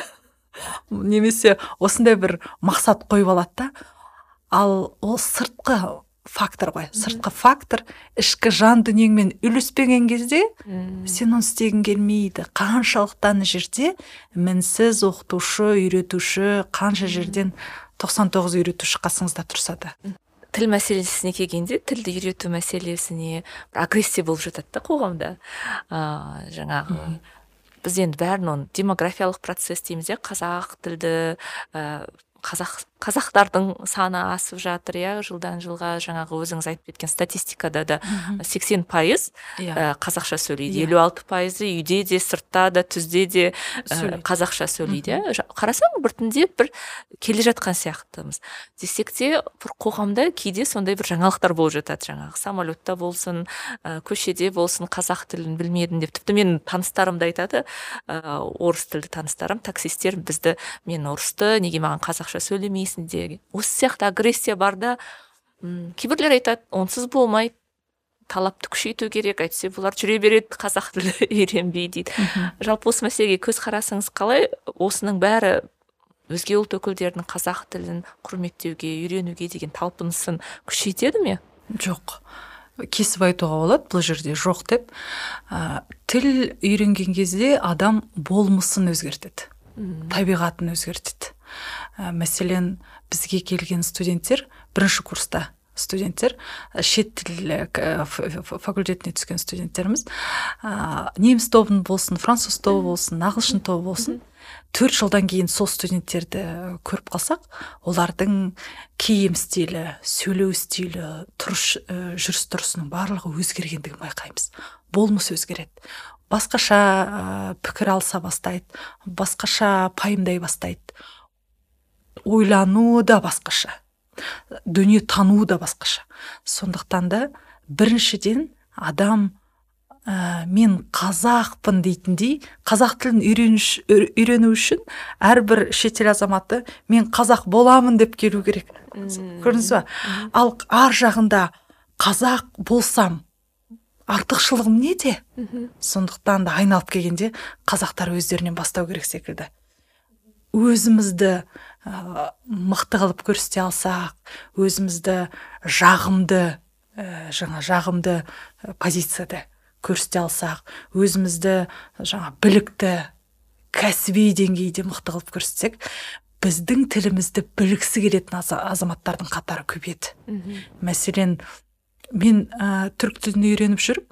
Немесе осындай бір мақсат қойып алады да, ал ол сыртқы фактор ғой, сыртқы фактор ішкі жан дүниеңмен үйлеспеген кезде сен оны істегің келмейді. Қаншалықты ана жерде мінсіз оқытушы, үйретуші, қанша жерден тоқсан тоғыз үйретуші қасыңызда тұрса да. Тіл мәселесіне келгенде, тілді үйрету мәселесіне агрессия болып жатады да қоғамда. А, жаңағы біз енді бәрін оны демографиялық процесс дейміз, қазақ тілді қазақ қазақтардың саны асып жатыр, иә, жылдан жылға. Жаңағы өзіңіз айтып кеткен статистикада да сексен пайыз қазақша сөйлейді, елу алты пайызы үйде де, сыртта да, түзде де қазақша сөйлейді. Қарасаң біртіндеп бір келе жатқан сияқтымыз. Десек те бір қоғамда кейде сондай бір жаңалықтар болып жатады, жаңағы самолетта болсын, көшеде болсын, қазақ тілін білмедім деп. Тіпті менің таныстарым да айтады, орыс тілді таныстарым, таксистер бізді, мен орысты, неге маған қазақша сөйлемейсің деген. Осы сияқты агрессия барда, кейбірлер айтады, онсыз болмайды, талапты күшейту керек, әйтсе бұлар жүре береді, қазақ тілі үйренбей дейді. Жалпы осы мәселеге көз қарасаңыз қалай, осының бәрі өзге ұлт өкілдерінің қазақ тілін құрметтеуге, үйренуге деген талпынысын күшейтеді ме? Жоқ. Кесіп айтуға болады бұл жерде жоқ деп. Ә, тіл үйренген кезде адам болмысын өзгертеді, табиғатын өзгертеді. Ә, мәселен, бізге келген студенттер, бірінші курста студенттер, шет тіл факультетіне түскен студенттеріміз, ә, неміс тобын болсын, француз тобы болсын, ағылшын тобы болсын, төрт жылдан кейін сол студенттерді көріп қалсақ, олардың киім стилі, сөйлеу стилі, тұрыш, жүріс тұрысының барлығы өзгергендігін байқаймыз. Болмыс өзгереді. Басқаша пікір алса бастайды, басқаша пайымдай бастайды. Ойлану да басқаша, дүние тану да басқаша. Сондықтан да біріншіден адам ә, мен қазақпын дейтіндей, қазақ тілін үйрену үшін әрбір шетел азаматы мен қазақ боламын деп келу керек. Көрдіңіз ба? Ал ар жағында қазақ болсам артықшылығым неде? Сондықтан да айналып келгенде қазақтар өздерінен бастау керек секілді. Өзімізді ә, мықты қылып көрсете алсақ, өзімізді жағымды, ә, жаңа жағымды позицияда көрсете алсақ, өзімізді жаңа білікті, кәсіби деңгейде мықты қылып көрсетсек, біздің тілімізді білгісі келетін азаматтардың қатары көбейеді. Мәселен, мен ә, түрік тілін үйреніп жүріп,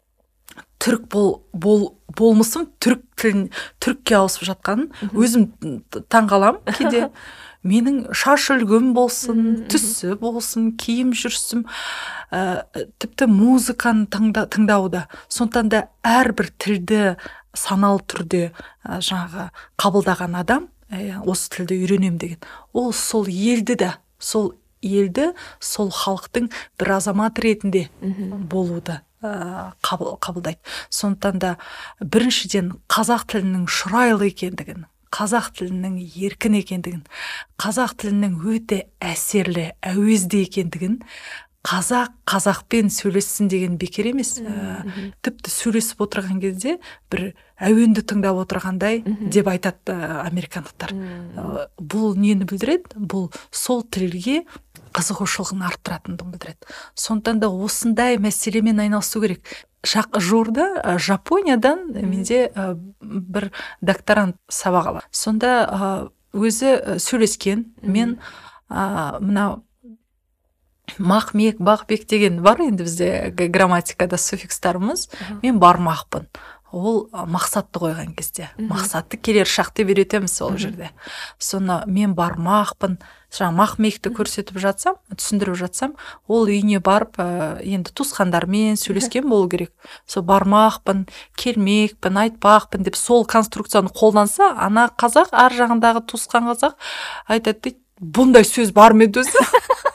түрік бол, бол, болмысым түрік тілін, түрікке ауысып жатқанын өзім таңғалам кейде. Менің шаш үлгім болсын, түсі болсын, киім жүрсім, ә, тіпті музыканы тыңда, тыңдауда. Сондықтан да әрбір тілді саналы түрде ә, жаңағы қабылдаған адам, ә, осы тілді үйренем деген, ол сол елді да, сол елді, сол халықтың бір азамат ретінде болуды қабылдайды. Сондықтан да біріншіден қазақ тілінің шұрайлы екендігін, қазақ тілінің еркін екендігін, қазақ тілінің өте әсерлі, әуезді екендігін, қазақ қазақпен сөйлессін деген бекер емес. Тіпті сөйлесіп отырған кезде бір әуенді тыңдап отырғандай деп айтады американдықтар. Бұл нені білдіреді? Бұл сол тілге қызығушылығын арттыратындығын білдіреді. Сондықтан да осындай мәселемен айналысу керек. Жуырда Жапониядан менде бір докторант сабақ алады. Сонда өзі сөйлескен, мен мынау мақмек, бақбек деген бар енді бізде грамматикада суффикстарымыз. Мен бармақпын. Ол мақсатты қойған кезде. Мақсатты келер шақты беретеміз ол жерде. Соны мен бармақпын, жаңа мақмекті көрсетіп жатсам, түсіндіріп жатсам, ол үйіне барып, енді туысқандармен сөйлескен болу керек. Сол бармақпын, келмекпін, айтпақпын деп сол конструкцияны қолданса, ана қазақ, ар жағындағы туысқан қазақ айтады дейді, бұндай сөз бар ма еді өзі?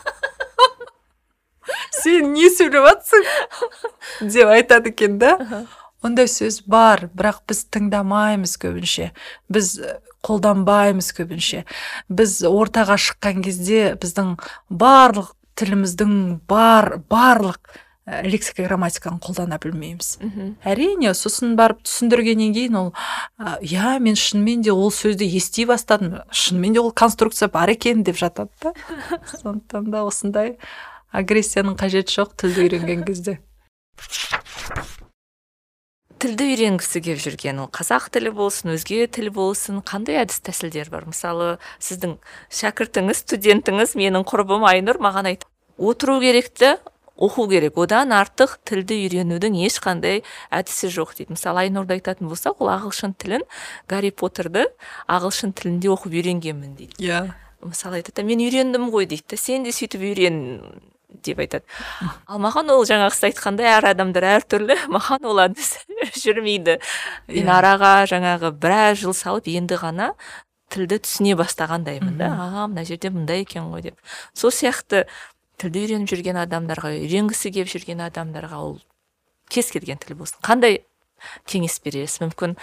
Сен не сөйлеп жатсың деп айтады екен да. Ондай сөз бар, бірақ біз тыңдамаймыз көбінше, біз қолданбаймыз көбінше. Біз ортаға шыққан кезде біздің барлық тіліміздің бар, барлық лексика грамматиканы қолдана білмейміз. Әрине, сосын барып түсіндіргеннен кейін ол, я, мен шынымен де ол сөзді ести бастадым, шынымен де ол конструкция бар екен деп жатады да. Сондықтан да осындай агрессияның қажеті жоқ тілді үйренген кезде. Тілді үйренгісі келіп жүрген, ол қазақ тілі болсын, өзге тіл болсын, қандай әдіс тәсілдер бар? Мысалы, сіздің шәкіртіңіз, студентіңіз, менің құрбым Айнұр маған айтты, отыру керекті, оқу керек, одан артық тілді үйренудің ешқандай әдісі жоқ дейді. Мысалы, Айнұрды айтатын болсақ, ол ағылшын тілін, Гарри Поттерді ағылшын тілінде оқып үйренгенмін дейді. Иә. Мысалы, айтады, мен үйрендім ғой дейді, сен де сөйтіп үйрен деп айтады. Ал маған ол жаңағы сіз айтқандай әр адамдар әртүрлі, маған ол әдіс жүрмейді. Мен араға жаңағы біраз жыл салып енді ғана тілді түсіне бастағандаймын да. Аға, мына жерде мындай екен ғой деп. Сол сияқты тілді үйреніп жүрген адамдарға, үйренгісі келіп жүрген адамдарға ол кез келген тіл болсын. Қандай кеңес бересіз? Мүмкін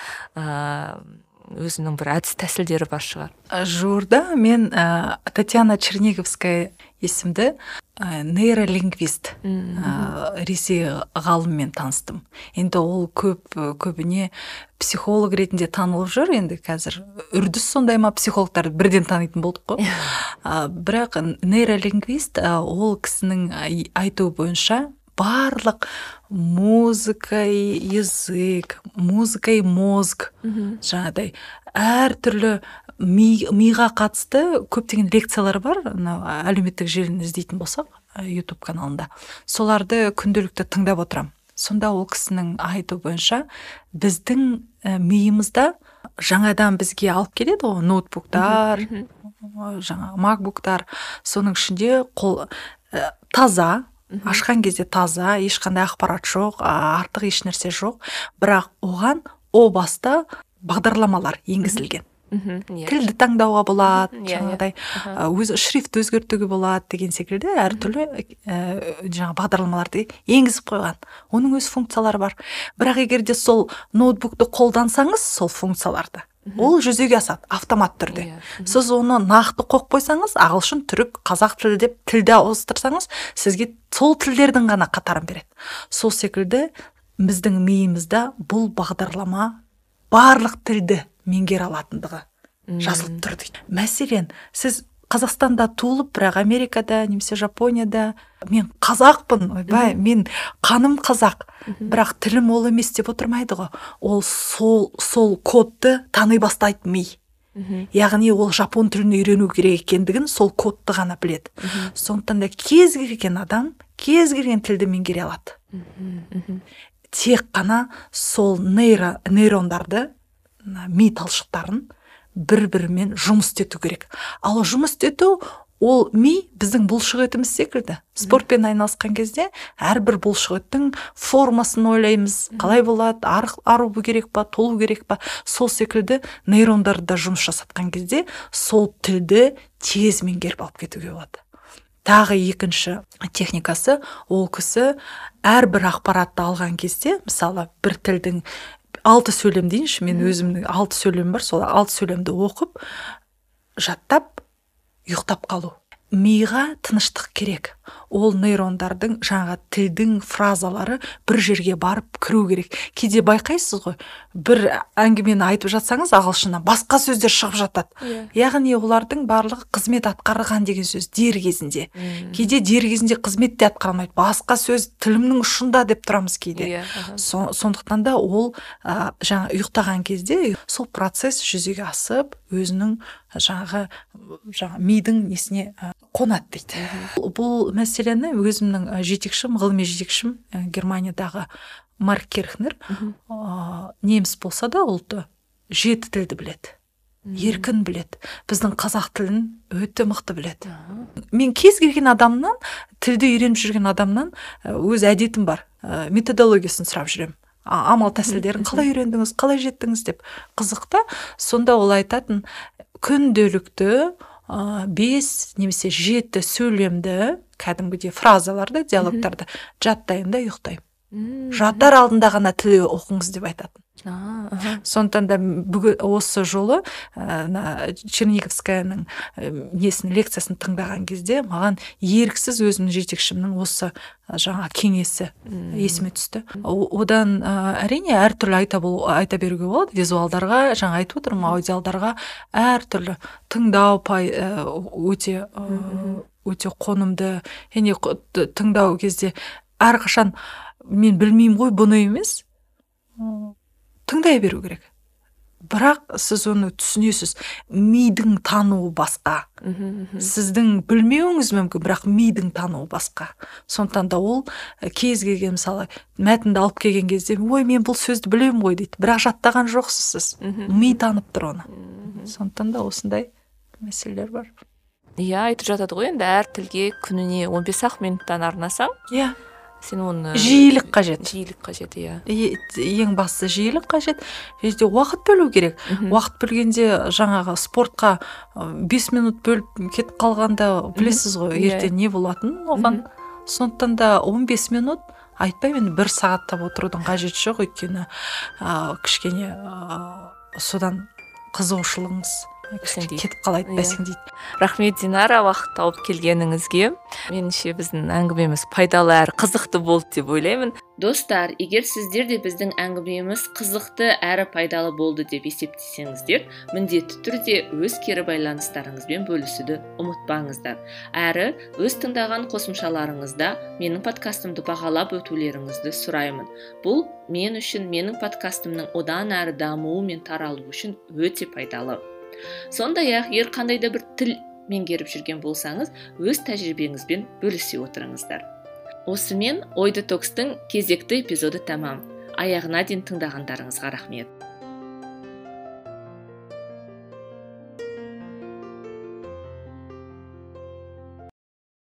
өзінің бір әдіс тәсілдері бар шығар. Жуырда мен ә, Татьяна Черниговская есімді ә, нейролингвист ә, ресей ғалыммен таныстым. Енді ол көп көбіне психолог ретінде танылып жүр. Енді қазір үрдіс сондай ма, психологтарды бірден танитын болдық қой. ә, бірақ нейролингвист ә, ол кісінің айтуы бойынша барлық музыка и язык, музыка и мозг, жаңағыдай әртүрлі ми, миға қатысты көптеген лекциялар бар, әлеуметтік желіні іздейтін болсақ, YouTube каналында. Соларды күнделікті тыңдап отырам. Сонда ол кісінің айтуы бойынша біздің миымызда жаңадан бізге алып келеді ғой, ноутбуктар, жаңа макбуктар, соның ішінде қол, таза, ашқан кезде таза, ешқандай ақпарат жоқ, артық еш нәрсе жоқ, бірақ оған о баста бағдарламалар енгізілген. Тілді таңдауға болады, жаңағыдай өз шрифт өзгертуге болады деген секілді әртүрлі жаңа бағдарламаларды енгізіп қойған. Оның өз функциялары бар. Бірақ егер де сол ноутбукты қолдансаңыз, сол функцияларды ол жүзеге асады автомат түрде. Сіз оны нақты қойып қойсаңыз, ағылшын, түрік, қазақ тілі деп тілді ауыстырсаңыз, сізге сол тілдердің ғана қатарын береді. Сол секілді біздің миымызда бұл бағдарлама барлық тілді меңгере алатындығы жазылып тұр дейді. Мәселен, сіз Қазақстанда туылып, бірақ Америкада немесе Жапонияда мен қазақпын, ойбай, мен қаным қазақ, бірақ тілім ол емес деп отырмайды ғой. Ол сол, сол кодты тани бастайды ми. Яғни ол жапон тілін үйрену керек екендігін сол кодты ғана біледі. Сондықтан да кез келген адам кез келген тілді меңгере алады. Тек қана сол нейро, нейрондарды, ми талшықтарын бір-бірімен жұмыс істету керек. Ал жұмыс істету ол ми біздің бұлшық етіміз секілді. Спортпен айналысқан кезде әрбір бұлшық еттің формасын ойлаймыз, қалай болады, ару керек па, толу керек па. Сол секілді нейрондарды жұмыс жасатқан кезде сол тілді тез меңгеріп алып кетуге болады. Тағы екінші техникасы, ол кісі әрбір ақпаратты алған кезде, мысалы бір тілдің алты сөйлем дейінші, мен өзімнің алты сөйлем бар, сол алты сөйлемді оқып, жаттап, ұйықтап қалу. Миға тыныштық керек. Ол нейрондардың жаңа тілдің фразалары бір жерге барып кіру керек. Кейде байқайсыз ғой, бір әңгімені айтып жатсаңыз ағылшыннан басқа сөздер шығып жатады. Яғни олардың барлығы қызмет атқарған деген сөз дер кезінде. Кейде дер кезінде қызмет те атқармайды. Басқа сөз тілімнің ұшында деп тұрамыз кейде. Сондықтан да ол жаңа ұйықтаған кезде сол процесс жүзеге асып, өзінің жаңағы жаңа мидың несіне қонады дейді. Бұл мәселені өзімнің жетекшім, ғылыми жетекшім Германиядағы Марк Керхнер, неміс болса да ұлты жеті тілді біледі. Еркін біледі. Біздің қазақ тілін өте мықты біледі. Мен кез келген адамнан, тілді үйреніп жүрген адамнан өз әдетім бар. Методологиясын сұрап жүремін. Амал тәсілдерін қалай үйрендіңіз, қалай жеттіңіз деп қызықта. Сонда ол айтатын, күнделікті бес немесе жеті сөйлемді, кәдімгідей фразаларды, диалогтарды жаттаймын да ұйықтаймын. Жатар алдында ғана тіл оқыңыз деп айтатын. Сондықтан да бүгін осы жолы Черниговскаяның несін лекциясын тыңдаған кезде маған еріксіз өзімнің жетекшімнің осы жаңа кеңесі есіме түсті. Одан әрине әртүрлі айта, айта беруге болады. Визуалдарға, жаңа айтып отырмын, аудиалдарға әртүрлі тыңдау пай өте өте қонымды, және тыңдау кезде әрқашан мен білмеймін ғой бұны емес, тыңдай беру керек. Бірақ сіз оны түсінесіз, мидың тануы басқа. Сіздің білмеуіңіз мүмкін, бірақ мидың тануы басқа. Сондықтан да ол кез келген, мысалы, мәтінді алып келген кезде, ой, мен бұл сөзді білемін ғой дейді, бірақ жаттаған жоқсыз сіз. Ми танып тұр оны. Сондықтан да осындай мәселелер бар. Иә, айтып жатады ғой, енді әр тілге күніне он бес ақ минуттан арнасаң, иә, сен оны жиілік қажет. Жиілік қажет, иә. Ең бастысы жиілік қажет. Жерде уақыт бөлу керек. Уақыт бөлгенде жаңағы спортқа бес минут бөліп кетіп қалғанда білесіз ғой, ертең не болатынын оған. Сондықтан да он бес минут, айтпаймын, бір сағаттап отырудың қажеті жоқ, өйткені кішкене содан қызығушылығыңыз кетіп қалайды, бәсеңдейді. Рахмет, Динара, уақыт тауып келгеніңізге. Меніңше біздің әңгімеміз пайдалы әрі қызықты болды деп ойлаймын. Достар, егер сіздер де біздің әңгімеміз қызықты әрі пайдалы болды деп есептесеңіздер, міндетті түрде өз кері байланыстарыңызбен бөлісуді ұмытпаңыздар. Әрі өз тыңдаған қосымшаларыңызда менің подкастымды бағалап өтулеріңізді сұраймын. Бұл мен үшін, менің подкастымның одан әрі дамуы мен таралуы үшін өте пайдалы. Сондай-ақ, егер қандай да бір тіл меңгеріп жүрген болсаңыз, өз тәжірибеңізбен бөлісе отырыңыздар. Осымен Ой детокстың кезекті эпизоды тамам. Аяғына дейін тыңдағандарыңызға рахмет.